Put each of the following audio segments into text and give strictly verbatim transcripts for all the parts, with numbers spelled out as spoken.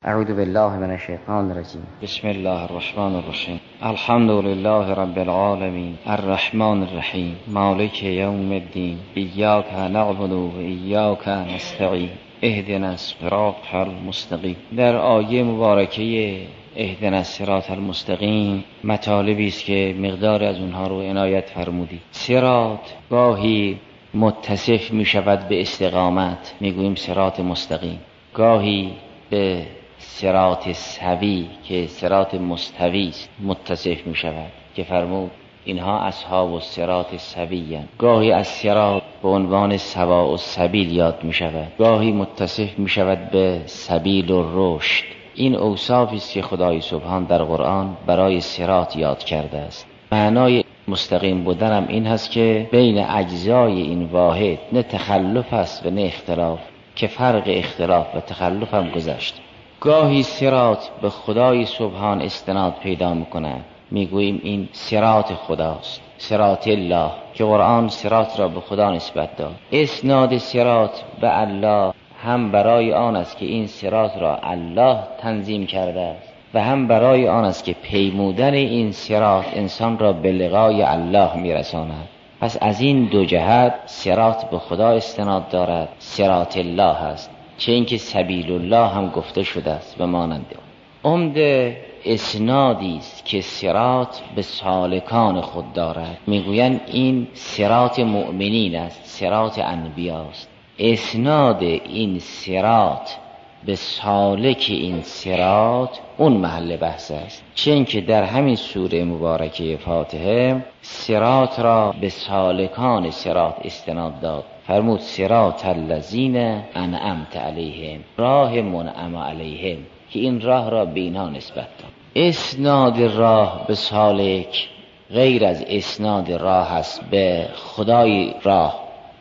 اعوذ بالله من الشیطان الرجیم. بسم الله الرحمن الرحیم. الحمد لله رب العالمین الرحمن الرحیم مالک یوم الدین ایاک نعبد و ایاک نستعین اهدنا الصراط المستقیم. در آیه مبارکه اهدنا الصراط المستقیم مطالبی است که مقدار از اونها رو عنایت فرمودید. صراط گاهی متصف می شود به استقامت، میگوییم صراط مستقیم، گاهی به صراط سوی که صراط مستوی است متصف می شود که فرمود اینها اصحاب الصراط سوی اند. گاهی از صراط به عنوان سواء السبیل یاد می شود، گاهی متصف می شود به سبیل الرشد. این اوصافی است که خدای سبحان در قرآن برای صراط یاد کرده است. معنای مستقیم بودن هم این هست که بین اجزای این واحد نه تخلف است و نه اختلاف، که فرق اختلاف و تخلف هم گذشت. گاهی صراط به خدای سبحان استناد پیدا میکنه، میگوییم این صراط خداست، صراط الله، که قرآن صراط را به خدا نسبت داد. اسناد صراط به الله هم برای آن است که این صراط را الله تنظیم کرده است و هم برای آن است که پیمودن این صراط انسان را به لقای الله میرساند. پس از این دو جهت صراط به خدا استناد دارد، صراط الله است، چه اینکه سبیل الله هم گفته شده است و مانند آن. عمده اسنادی است که صراط به سالکان خود دارد، میگویند این صراط مؤمنین است، صراط انبیا است. اسناد این صراط به سالک این صراط اون محل بحث است، چه اینکه در همین سوره مبارکه فاتحه صراط را به سالکان صراط استناد داد. فرمود صراط الذین انعمت علیهم، راه منعم علیهم، که این راه را به اینها نسبت داد. اسناد راه به سالک غیر از اسناد راه است به خدای راه.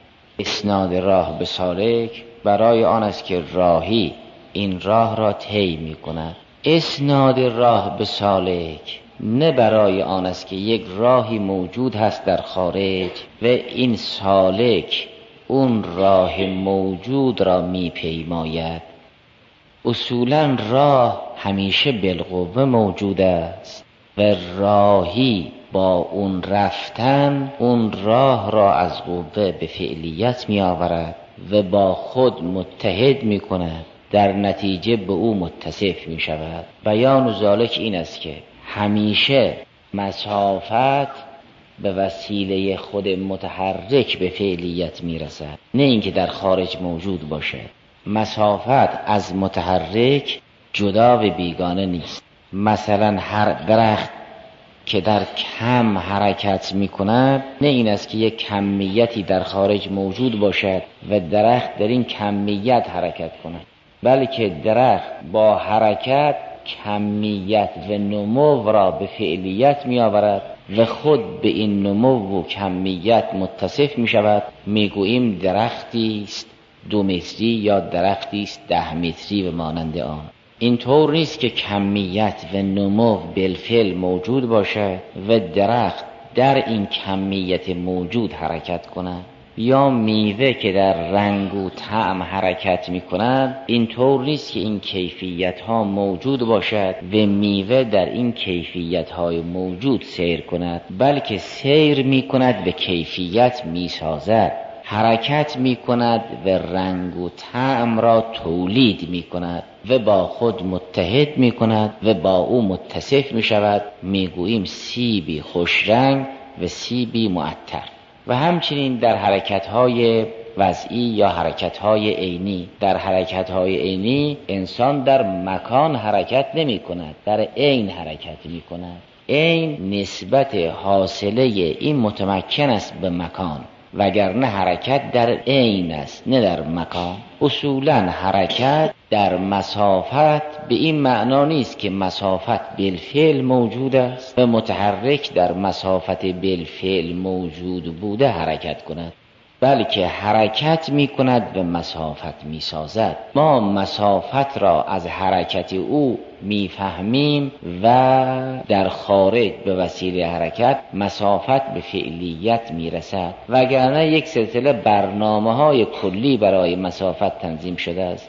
اسناد راه به سالک برای آن است که راهی این راه را طی می کند. اسناد راه به سالک نه برای آن است که یک راهی موجود هست در خارج و این سالک اون راه موجود را می پیماید. اصولا راه همیشه بالقوه موجود است و راهی با اون رفتن اون راه را از قوه به فعلیت می آورد و با خود متحد می کند، در نتیجه به او متصف می شود. بیان ذالک این است که همیشه مسافت به وسیله خود متحرک به فعلیت می رسد، نه اینکه در خارج موجود باشه. مسافت از متحرک جدا و بیگانه نیست. مثلا هر درخت که در کم حرکت می کند نه این است که یک کمیتی در خارج موجود باشد و درخت در این کمیت حرکت کند، بلکه درخت با حرکت کمیت و نمو را به فعلیت می آورد و خود به این نمو و کمیت متصف می شود. می گوییم درختی است دو متری یا درختی است ده متری و مانند آن. این طور نیست که کمیت و نمو بالفعل موجود باشه و درخت در این کمیت موجود حرکت کند، یا میوه که در رنگ و طعم حرکت می کند. این طور نیست که این کیفیت ها موجود باشد و میوه در این کیفیت های موجود سیر کند، بلکه سیر می کند و کیفیت می سازد، حرکت می کند و رنگ و طعم را تولید می کند و با خود متحد می کند و با او متصف می شود. می گوییم سیبی خوش رنگ و سیبی معطر. و همچنین در حرکت‌های وضعی یا حرکت‌های عینی، در حرکت‌های عینی انسان در مکان حرکت نمی کند، در عین حرکت می کند. عین نسبت حاصله این متمکن است به مکان، وگرنه حرکت در عین است نه در مکان. اصولا حرکت در مسافت به این معنا نیست که مسافت بالفعل موجود است و متحرک در مسافت بالفعل موجود بوده حرکت کند، بلکه حرکت می کند و مسافت می سازد. ما مسافت را از حرکت او می فهمیم و در خارج به وسیله حرکت مسافت به فعلیت می رسد، وگرنه یک سلسله برنامه های کلی برای مسافت تنظیم شده است.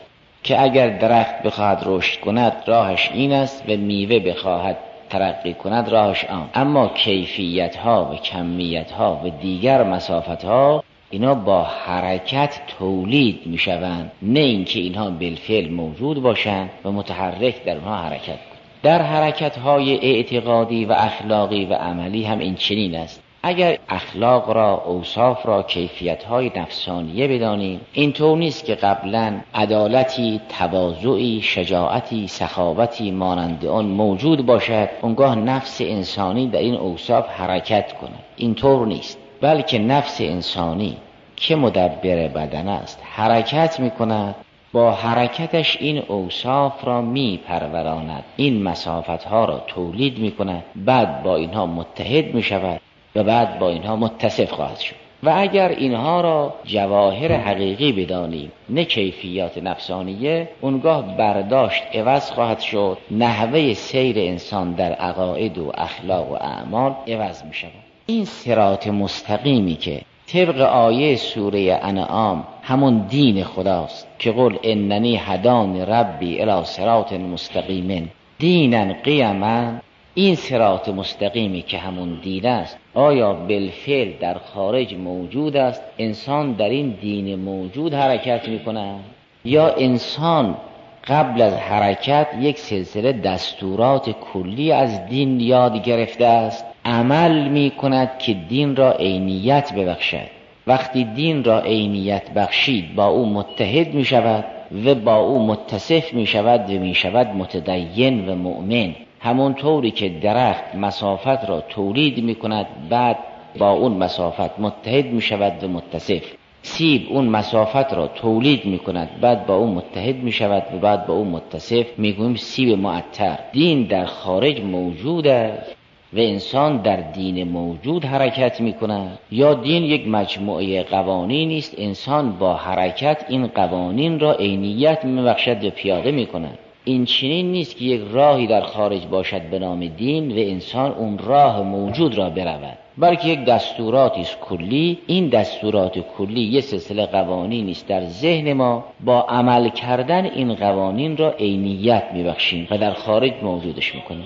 که اگر درخت بخواهد رشد کند راهش این است و میوه بخواهد ترقی کند راهش آن. اما کیفیت ها و کمیت ها و دیگر مسافت ها اینا با حرکت تولید می شوند، نه اینکه اینها بالفعل موجود باشند و متحرک در اونها حرکت کنند. در حرکت های اعتقادی و اخلاقی و عملی هم این چنین است. اگر اخلاق را، اوصاف را، کیفیت های نفسانیه بدانیم، اینطور نیست که قبلا عدالتی، تواضعی، شجاعتی، سخاوتی مانند آن موجود باشد اونگاه نفس انسانی در این اوصاف حرکت کند. اینطور نیست، بلکه نفس انسانی که مدبر بدن است حرکت می کند، با حرکتش این اوصاف را می پروراند، این مسافت ها را تولید می کند، بعد با اینها متحد می شود و بعد با اینها متصف خواهد شد. و اگر اینها را جواهر حقیقی بدانیم نه کیفیات نفسانیه، اونگاه برداشت عوض خواهد شد، نحوه سیر انسان در عقاید و اخلاق و اعمال عوض می شود. این صراط مستقیمی که طبق آیه سوره انعام همون دین خداست که قل اننی هدانی ربی الی صراط مستقیم دینا قیما، این صراط مستقیمی که همون دین است آیا بالفعل در خارج موجود است؟ انسان در این دین موجود حرکت میکنه یا انسان قبل از حرکت یک سلسله دستورات کلی از دین یاد گرفته است، عمل می کند که دین را عینیت ببخشد؟ وقتی دین را عینیت بخشید با او متحد می شود و با او متصف می شود و می شود متدین و مؤمن. همون طوری که درخت مسافت را تولید می کند بعد با اون مسافت متحد می شود و متصف. سیب اون مسافت را تولید می کند بعد با اون متحد می شود و بعد با اون متصف، می گوییم سیب معطر. دین در خارج موجود است و انسان در دین موجود حرکت می کند، یا دین یک مجموعه قوانینی است، انسان با حرکت این قوانین را عینیت می بخشد و پیاده می کند. این چنین نیست که یک راهی در خارج باشد به نام دین و انسان اون راه موجود را برود، بلکه یک دستوراتی است کلی. این دستورات کلی یک سلسله قوانین است در ذهن ما، با عمل کردن این قوانین را عینیت میبخشیم و در خارج موجودش میکنیم.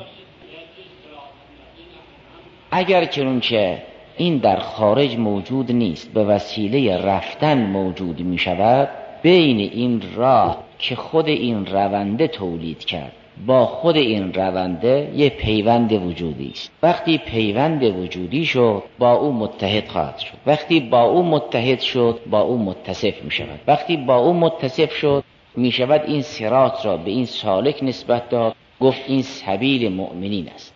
اگر چنانچه این در خارج موجود نیست به وسیله رفتن موجود میشود، بین این راه که خود این رونده تولید کرد با خود این رونده یه پیوند وجودی است. وقتی پیوند وجودی شد با او متحد خواهد شد، وقتی با او متحد شد با او متصف می شود، وقتی با او متصف شد می شود این صراط را به این سالک نسبت داد، گفت این سبیل مؤمنین است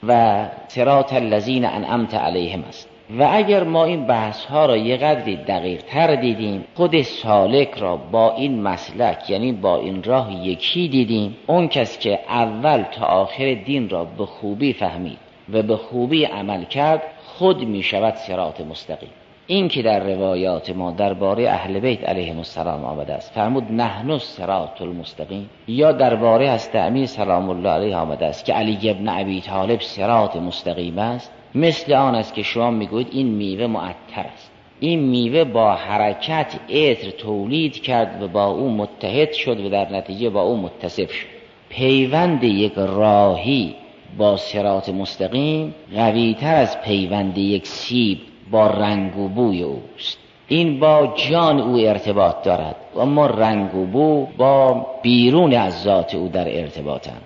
و صراط الذین انعمت علیهم است. و اگر ما این بحث ها را یه قدری دقیق تر دیدیم، خود سالک را با این مسلک یعنی با این راه یکی دیدیم، اون کس که اول تا آخر دین را به خوبی فهمید و به خوبی عمل کرد خود می شود صراط مستقیم. این که در روایات ما درباره اهل بیت علیهم السلام آمده است فرمود نحن الصراط المستقیم، یا درباره حضرت امیر سلام الله علیه آمده است که علی ابن ابی طالب صراط مستقیم است، مثل آن است که شما میگویید این میوه معطر است. این میوه با حرکت عطر تولید کرد و با او متحد شد و در نتیجه با او متصف شد. پیوند یک راهی با صراط مستقیم قوی تر از پیوند یک سیب با رنگ و بوی اوست. این با جان او ارتباط دارد اما رنگ و بو با بیرون از ذات او در ارتباطند.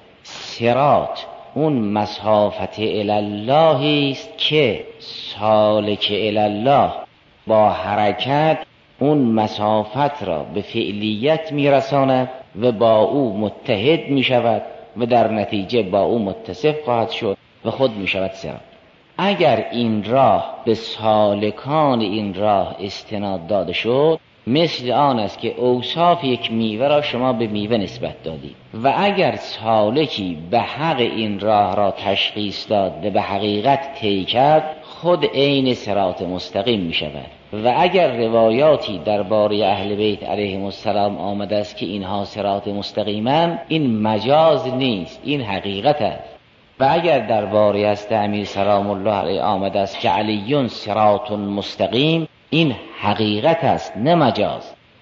صراط اون مسافت الالله است که سالک الالله با حرکت اون مسافت را به فعلیت میرساند و با او متحد می شود و در نتیجه با او متصف خواهد شد و خود می شود صراط. اگر این راه به سالکان این راه استناد داده شد، مثل آن است که اوصاف یک میوه را شما به میوه نسبت دادید و اگر سالکی به حق این راه را تشخیص داد و به حقیقت طی کرد خود عین صراط مستقیم می شود. و اگر روایاتی درباره اهل بیت علیهم السلام آمده است که اینها صراط مستقیمند، این مجاز نیست، این حقیقت است. و اگر درباره است امیر سلام الله علیه آمده است که علیون صراط مستقیم، این حقیقت است نه مجاز.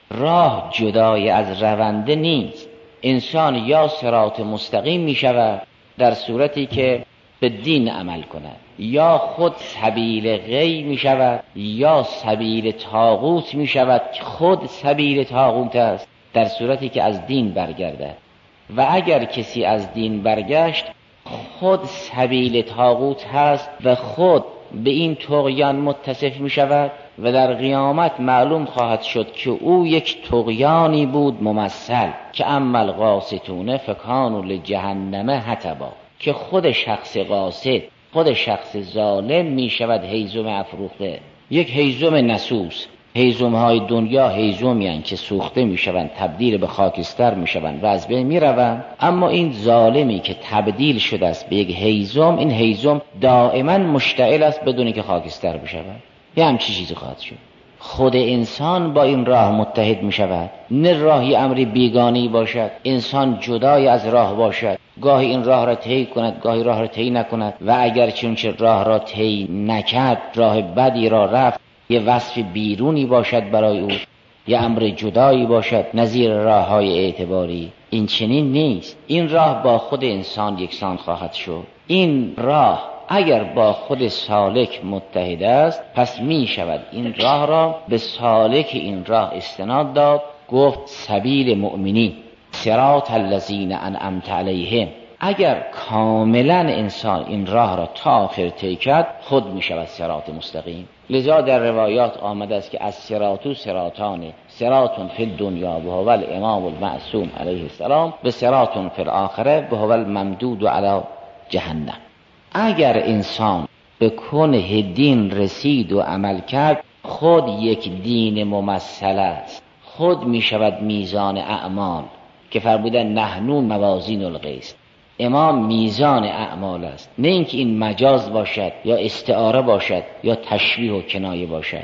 راه جدای از رونده نیست. انسان یا صراط مستقیم می شود در صورتی که به دین عمل کند، یا خود سبیل غی می شود، یا سبیل طاغوت می شود که خود سبیل طاغوت است در صورتی که از دین برگردد. و اگر کسی از دین برگشت خود سبیل طاغوت هست و خود به این طغیان متصف می شود و در قیامت معلوم خواهد شد که او یک طغیانی بود ممثل که اما القاسطون فکانوا لجهنم حطبا، که خود شخص قاسط، خود شخص ظالم می شود هیزم افروخته، یک هیزم نسوس. هیزم های دنیا هیزمی هستند که سوخته می شوند، تبدیل به خاکستر می شوند و از بین می روند. اما این ظالمی که تبدیل شده است به یک هیزم، این هیزم دائما مشتعل است بدون که خاکستر بشود. یه همچی چیزی خواهد شد. خود انسان با این راه متحد می شود، نه راهی امری بیگانی باشد، انسان جدای از راه باشد، گاهی این راه را طی کند گاهی راه را طی نکند و اگر چون راه را طی نکرد، راه بدی را رفت، یه وصف بیرونی باشد برای او، یه امر جدایی باشد نظیر راه های اعتباری. این چنین نیست. این راه با خود انسان یکسان خواهد شد. این راه اگر با خود سالک متحد است، پس می شود این راه را به سالک این راه استناد داد، گفت سبیل مؤمنین، صراط الذین انعمت علیهم. اگر کاملا انسان این راه را تا آخر طی کرد، خود می شود صراط مستقیم. لذا در روایات آمده است که از صراط صراطان، صراط فی الدنیا و هو الامام المعصوم علیه السلام و صراط فی الاخره و هو الممدود علی جهنم. اگر انسان به کنه دین رسید و عمل کرد، خود یک دین ممثل است، خود می شود میزان اعمال که فرمودن نحنو موازین القسط. امام میزان اعمال است، نه اینکه این مجاز باشد یا استعاره باشد یا تشبیه و کنایه باشد.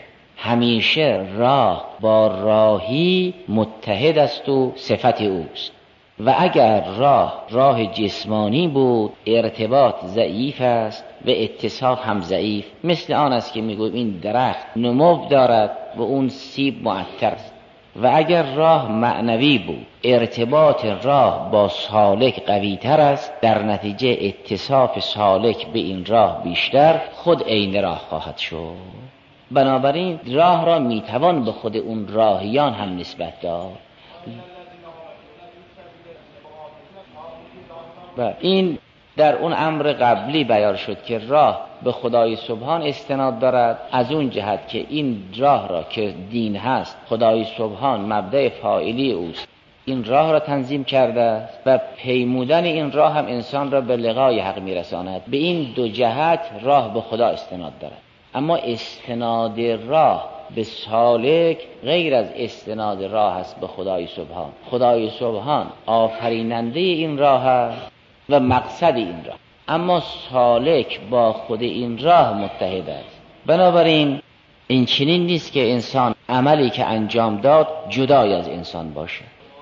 همیشه راه با راهی متحد است و صفت اوست. و اگر راه راه جسمانی بود، ارتباط ضعیف است و اتصاف هم ضعیف. مثل آن است که میگویم این درخت نمو دارد و اون سیب معطر است. و اگر راه معنوی بود، ارتباط راه با سالک قوی تر است، در نتیجه اتصاف سالک به این راه بیشتر، خود عین راه خواهد شد. بنابراین راه را میتوان به خود اون راهیان هم نسبت داد. و این در اون امر قبلی بیان شد که راه به خدای سبحان استناد دارد، از اون جهت که این راه را که دین هست، خدای سبحان مبدأ فاعلی اوست، این راه را تنظیم کرده است و پیمودن این راه هم انسان را به لقای حق میرساند. به این دو جهت راه به خدا استناد دارد. اما استناد راه به سالک غیر از استناد راه است به خدای سبحان. خدای سبحان آفریننده این راه است و مقصد این راه، اما سالک با خود این راه متحد است. بنابراین این چنین نیست که انسان عملی که انجام داد جدای از انسان باشه.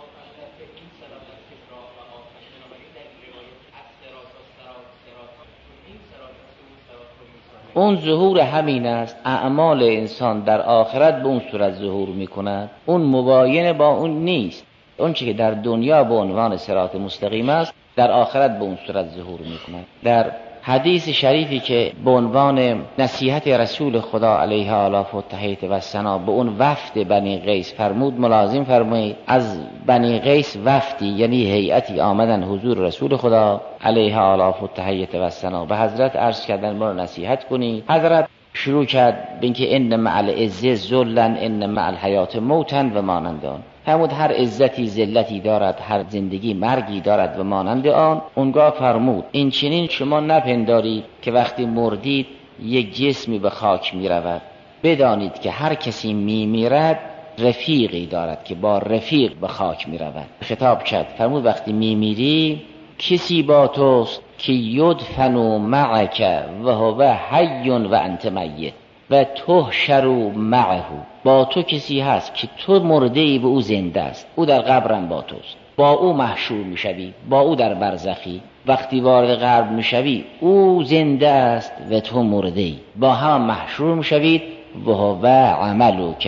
اون ظهور همین است. اعمال انسان در آخرت به اون صورت ظهور میکند، اون مباین با اون نیست. اون چی که در دنیا به عنوان صراط مستقیم است، در آخرت به اون صورت ظهور میکند. در حدیث شریفی که به عنوان نصیحت رسول خدا علیه آلاف و تحیت و ثنا به اون وفد بنی قیس فرمود، ملازم فرمایید از بنی قیس وفدی یعنی هیئتی آمدن حضور رسول خدا علیه آلاف و تحیت و ثنا، به حضرت عرض کردن ما رو نصیحت کنید. حضرت شروع کرد به اینکه ان مع العزة ذلا ان مع الحیات موتا و مانند آن. فرمود هر عزتی ذلتی دارد، هر زندگی مرگی دارد و مانند آن. اونگاه فرمود این چنین شما نپندارید که وقتی مردید یک جسمی به خاک می رود، بدانید که هر کسی می میرد رفیقی دارد که با رفیق به خاک می رود. خطاب کرد فرمود وقتی می میری کسی با توست که یدفن معک و هو حی و انت میت و تحشر معه، با تو کسی هست که تو مرده ای و او زنده است، او در قبرم با توست، با او محشور میشوی، با او در برزخی. وقتی وارد قبر میشوی او زنده است و تو مرده ای، با هم محشور میشوید و هو عملک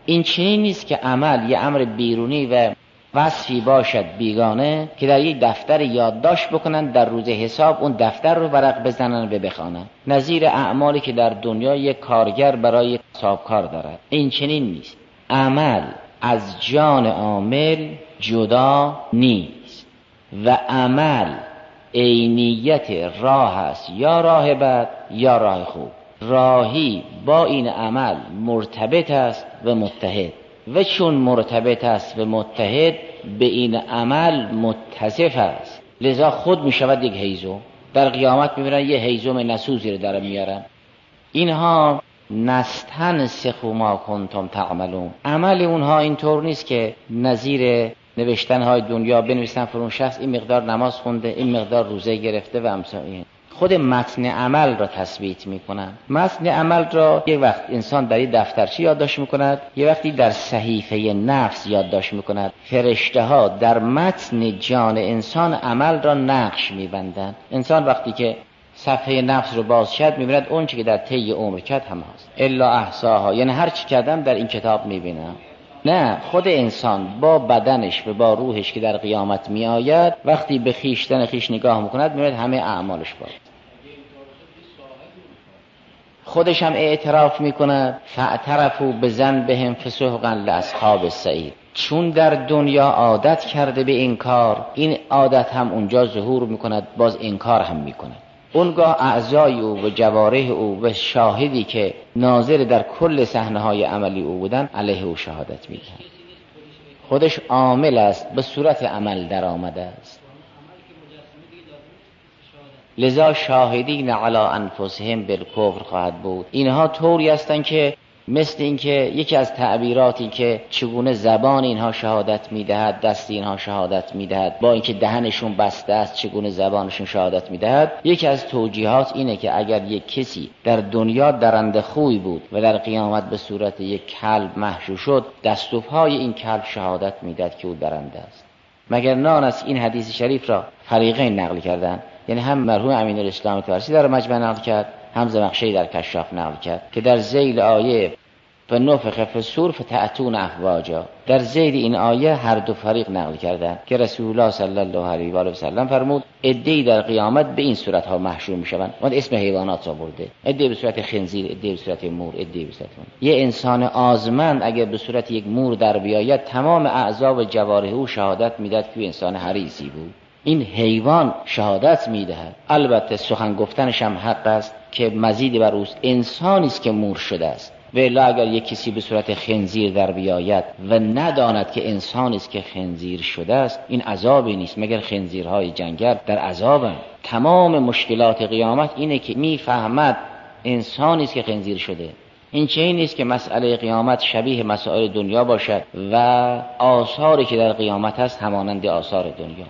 این چنین نیست که عمل یه امر بیرونی و وصفی باشد بیگانه که در یک دفتر یادداشت بکنن، در روز حساب اون دفتر رو ورق بزنن و بخوانن، نظیر اعمالی که در دنیا یک کارگر برای حسابکار دارد. این چنین نیست. عمل از جان عامل جدا نیست و عمل عینیت راه است، یا راه بد یا راه خوب. راهی با این عمل مرتبط است و متحد، و چون مرتبط است و متحد به این عمل متصف است، لذا خود می شود یک هیزم. در قیامت می بینن یه هیزم نسوزی رو دارن میارن. اینها نستنسخ ما کنتم تعملون. عمل اونها اینطور نیست که نظیر نوشتن های دنیا بنویسن فرون شخص این مقدار نماز خونده، این مقدار روزه گرفته و امثال این. خود متن عمل را تثبیت میکنن. متن عمل را یک وقت انسان در این دفترچه یادداشت میکند، یک وقتی در صحیفه نفس یادداشت میکند. فرشته ها در متن جان انسان عمل را نقش میبندند. انسان وقتی که صفحه نفس رو باز کرد میبیند اون چی که در طی عمر کرد هم هست، الا احصاها، یعنی هر چی کردم در این کتاب میبینم. نه، خود انسان با بدنش و با روحش که در قیامت می آید وقتی به خیشتن خیش نگاه میکند میبیند همه اعمالش باید. خودش هم اعتراف میکند فاعترفوا بذنبهم فسحقا لاصحاب السعیر. چون در دنیا عادت کرده به این کار، این عادت هم اونجا ظهور میکند، باز انکار هم میکند. اونگاه اعضای او و جوارح او و شاهدی که ناظر در کل صحنه‌های عملی او بودن علیه او شهادت میدهند. خودش عامل است، به صورت عمل در آمده است. لذا شاهدین علی انفسهم بالکفر خواهد بود. اینها طوری هستند که مثل این که یکی از تعبیراتی که چگونه زبان اینها شهادت میدهد، دست اینها شهادت میدهد، با اینکه دهنشون بسته است چگونه زبانشون شهادت میدهد. یکی از توجیهات اینه که اگر یک کسی در دنیا درنده خوی بود و در قیامت به صورت یک کلب محشور شد، دست و پای این کلب شهادت میدهد که او درنده است. مگر نان است. این حدیث شریف را فریقین نقل کردند، یعنی هم مرحوم امین الاسلام طبرسی در مجمع نقل کرد، هم زمخشری در کشاف نقل کرد که در ذیل آیه فنفخ فی الصور فتأتون افواجا، در ذیل این آیه هر دو فریق نقل کردند که رسول الله صلی الله علیه و آله و سلم فرمود عده‌ای در قیامت به این صورت ها محشور میشوند. اون اسم حیوانات آورده، عده‌ای به صورت خنزیر، عده‌ای به صورت مور، عده‌ای به صورت مور. یه انسان آزمند اگر به صورت یک مور در بیاید، تمام اعضا و جوارح او شهادت میدهد که انسان حریصی بود. این حیوان شهادت میدهد. البته سخن گفتنش هم حق است که مزید بر اوست انسانی است که مور شده است. و الا اگر یک کسی به صورت خنزیر در بیاید و نداند که انسانی است که خنزیر شده است، این عذابی نیست مگر خنزیرهای جنگل در عذابند. تمام مشکلات قیامت اینه که میفهمد انسانی است که خنزیر شده. این چه این نیست که مسئله قیامت شبیه مسائل دنیا باشد و آثاری که در قیامت هست همانند آثار دنیا.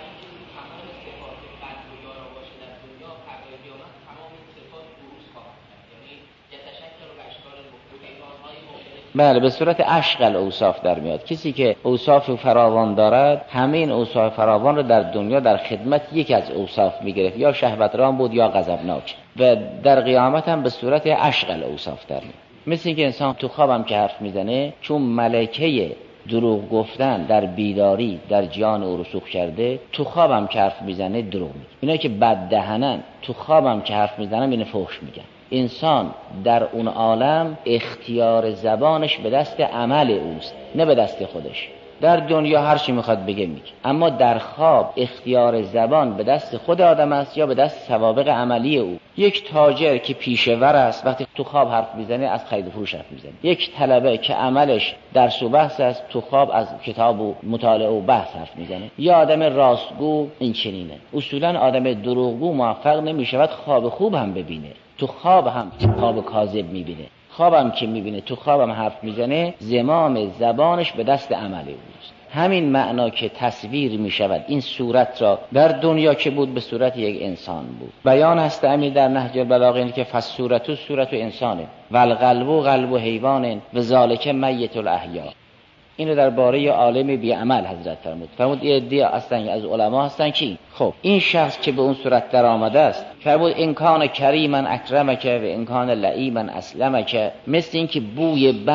بله، به صورت اشغل اوصاف در میاد. کسی که اوصاف فراوان دارد، همه این اوصاف فراوان رو در دنیا در خدمت یکی از اوصاف میگرفت، یا شهوتران بود یا غضبناک، و در قیامت هم به صورت اشغل اوصاف در میاد. مثل اینکه انسان تو خوابم که حرف میزنه، چون ملکه دروغ گفتن در بیداری در جان او رسوخ کرده، تو خوابم که حرف میزنه دروغ میگه. اینا که بد دهنن تو خوابم که حرف میزنن اینو فحش میگن. انسان در اون عالم اختیار زبانش به دست عمل اوست، نه به دست خودش. در دنیا هر چی میخواد بگه میگه، اما در خواب اختیار زبان به دست خود آدم است یا به دست سوابق عملی او. یک تاجر که پیشه‌ور است وقتی تو خواب حرف میزنه از خرید و فروش حرف میزنه. یک طلبه که عملش درس و بحث است تو خواب از کتاب و مطالعه و بحث حرف میزنه. یا آدم راستگو این چنینه. اصولا آدم دروغگو موفق نمیشود خواب خوب هم ببینه، تو خواب هم خواب کاذب میبینه. خوابم که میبینه تو خوابم حرف میزنه، زمام زبانش به دست عمل اوست. همین معنا که تصویر میشود این صورت را در دنیا که بود به صورت یک انسان بود. بیان است امیر در نهج البلاغه اینه که فالصورت صورت انسانه و القلب قلب حیوان و ذالک میت الاحیا. اینو درباره عالم بی عمل حضرت فرمود. فرمود یه عده هستن از علما هستن کی؟ خب این شخص که به اون صورت در آمده است، فرمود ان کان کریما اکرمک و ان کان لئیما اسلمک. مثل این که بوی بد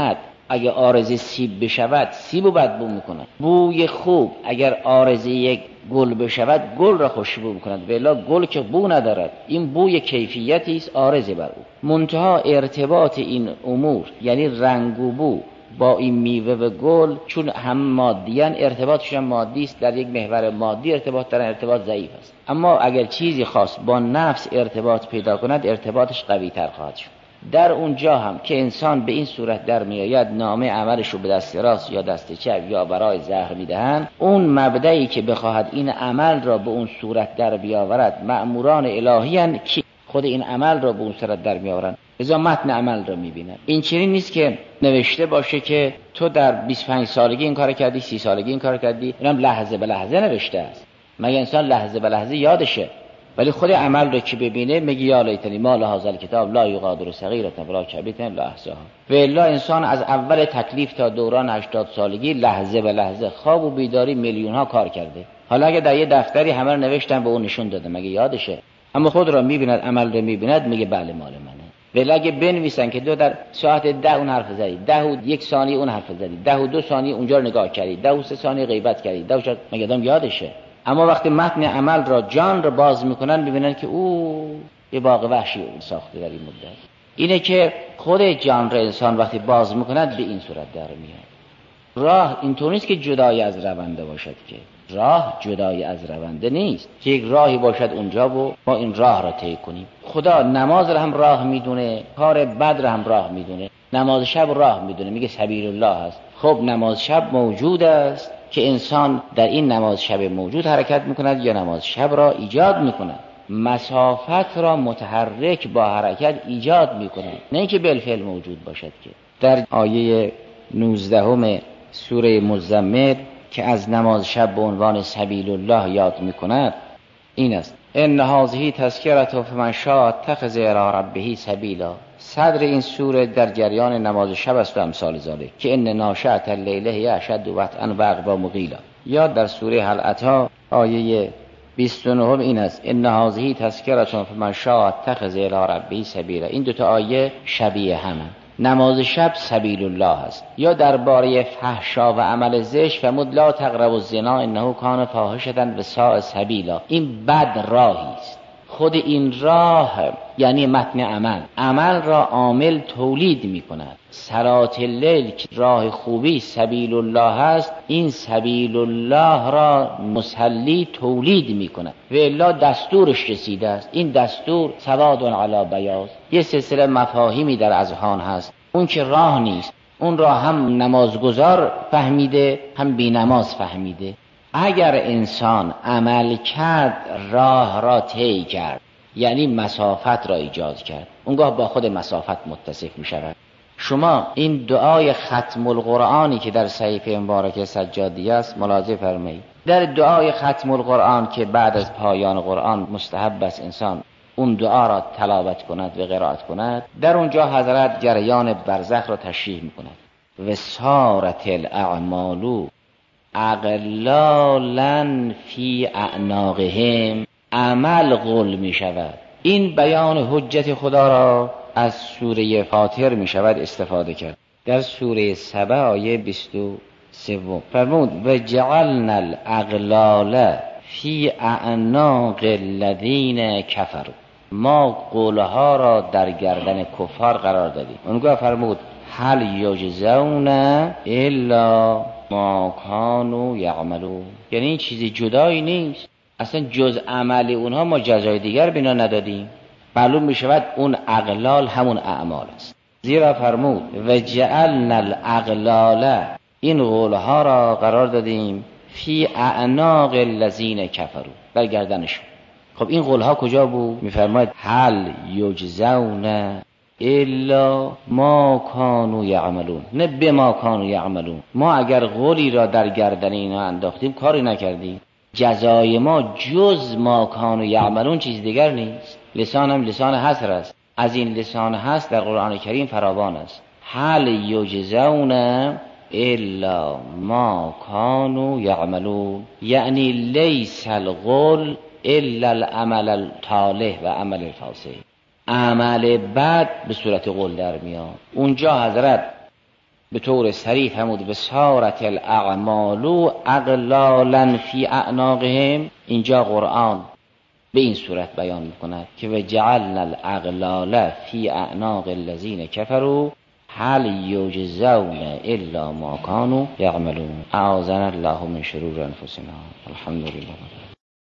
اگه عارضه سیب بشود سیبو بدبو میکند. بوی خوب اگر عارضه یک گل بشود گل را خوشبو میکند، ولی گل که بو ندارد، این بوی کیفیتی است عارضه بر او. منتها ارتباط این امور یعنی رنگ و بو با این میوه و گل چون هم مادیان ارتباطشون مادی است، در یک محور مادی ارتباط دارن، ارتباط ضعیف است. اما اگر چیزی خاص با نفس ارتباط پیدا کند ارتباطش قوی تر خواهد شد. در اونجا هم که انسان به این صورت در میآید نامه عملش رو به دست راست یا دست چپ یا برای زهر میدهند، اون مبدئی که بخواهد این عمل را به اون صورت در بیاورد مأموران الهی هستند که خود این عمل را به اون صورت در میآورند. لذا متن عمل را میبینند. این چنین نیست که نوشته باشه که تو در بیست و پنج سالگی این کار کردی، سی سالگی این کار کردی، اینم لحظه به لحظه نوشته است. مگه انسان لحظه به لحظه یادشه؟ ولی خود عمل رو که ببینه میگه یا لیتنی ما لهذا الکتاب لا یغادر صغیرة ولا کبیرة الا احصاها. و الا انسان از اول تکلیف تا دوران هشتاد سالگی لحظه به لحظه خواب و بیداری میلیون ها کار کرده. حالا اگه در یه دفتری همه رو نوشتن به اون نشون داده مگه یادشه؟ اما خود را میبیند، عمل رو میبیند، میگه بله مال منه. ولی اگه بنویسن که دو در ساعت ده اون حرف زدی، ده و یک ثانیه اون حرف زدی، ده و دو ثانیه اونجا رو نگاه کردی، ده و سه ثانیه غیبت کردی، ده و چهار، مگه آدم یادشه؟ اما وقتی متن عمل را جان را باز میکنن ببینن که او یه باغ وحشی ساخته در این مدت. اینه که خود جان را انسان وقتی باز میکند به این صورت در میاد. راه اینطور نیست که جدای از رونده باشد، که راه جدای از رونده نیست که یک راهی باشد اونجا و ما این راه را طی کنیم. خدا نماز را هم راه میدونه، کار بد را هم راه میدونه، نماز شب راه میدونه، میگه سبیل الله هست. خب نماز شب موجود است که انسان در این نماز شب موجود حرکت میکند یا نماز شب را ایجاد میکند. مسافت را متحرک با حرکت ایجاد میکند، نه اینکه بالفعل موجود باشد. که در آیه نوزدهم سوره مزمل که از نماز شب به عنوان سبیل الله یاد میکند این است: ان هذه تذکرة فمن شاء اتخذ الی ربه سبیلا. صدر این سوره در جریان نماز شب است و امثال ذالک که ان ناشئة اللیل هی اشد وطئا و اقوم قیلا. یا در سوره هل اتی آیه بیست و نه این است: ان هذه تذکرة فمن شاء اتخذ الی ربه سبیلا. این دو تا آیه شبیه همند. نماز شب سبیل الله است. یا درباره فحشا و عمل زشت فرمود لا تقربوا الزنا انه کان فاحشة و ساء سبیلا. این بد راهی است. خود این راه یعنی متن عمل، عمل را عامل تولید می کند. صلاة اللیل که راه خوبی سبیل الله است، این سبیل الله را مصلی تولید می کند و الا دستورش رسیده است. این دستور سواد علی بیاض. یه سلسله مفاهیمی در اذهان هست، اون که راه نیست اون را هم نمازگزار فهمیده هم بی نماز فهمیده. اگر انسان عمل کرد راه را طی کرد یعنی مسافت را ایجاد کرد، اونگاه با خود مسافت متصف می شود. شما این دعای ختم القرآنی که در صحیفه مبارک سجادی است ملاحظه فرمایید. در دعای ختم القرآن که بعد از پایان قرآن مستحب است انسان اون دعا را تلاوت کند و قرائت کند، در اونجا حضرت جریان برزخ را تشریح می کند. و سارت الاعمال اغلالا فی اعناقهم. عمل غل می شود. این بیان حجت خدا را از سوره فاطر می شود استفاده کرد. در سوره سبع آیه بیست و سه فرمود و جعلنا الاغلال فی اعناق الذین کفروا. ما قولها را در گردن کفار قرار دادیم. اونگاه فرمود هل یجزون الا ما کانوا یعملون. یعنی این چیزی جدایی نیست، اصلا جز عمل اونها ما جزای دیگر بنا ندادیم. معلوم می شود اون اغلال همون اعمال است. زیرا فرمود و جعلنا الاغلال، این قولها را قرار دادیم فی اعناق الذین کفروا، در گردنشون. خب این قولها کجا بود؟ می فرماید هل یجزون الا ما کانوا یعملون، نه به ما کانوا یعملون. ما اگر قولی را در گردن اینا انداختیم کاری نکردیم، جزای ما جز ما کانوا یعملون چیز دیگر نیست. لسان هم لسان حصر است. از این لسان حصر در قرآن کریم فراوان است. هل یجزون الا ما کانوا یعملون، یعنی لیس القول الا العمل الطالح و عمل الفاسد. عمل بد به صورت قول در میاد. اونجا حضرت به طور صریح فرمود بسارت الاعمال اغلالا فی اعناقهم. اینجا قرآن به این صورت بیان میکند که وجعلنا الاغلال فی اعناق الذین کفروا هل یجزون الا ما کانوا یعملون. اعاذنا الله من شرور انفسنا. الحمد لله.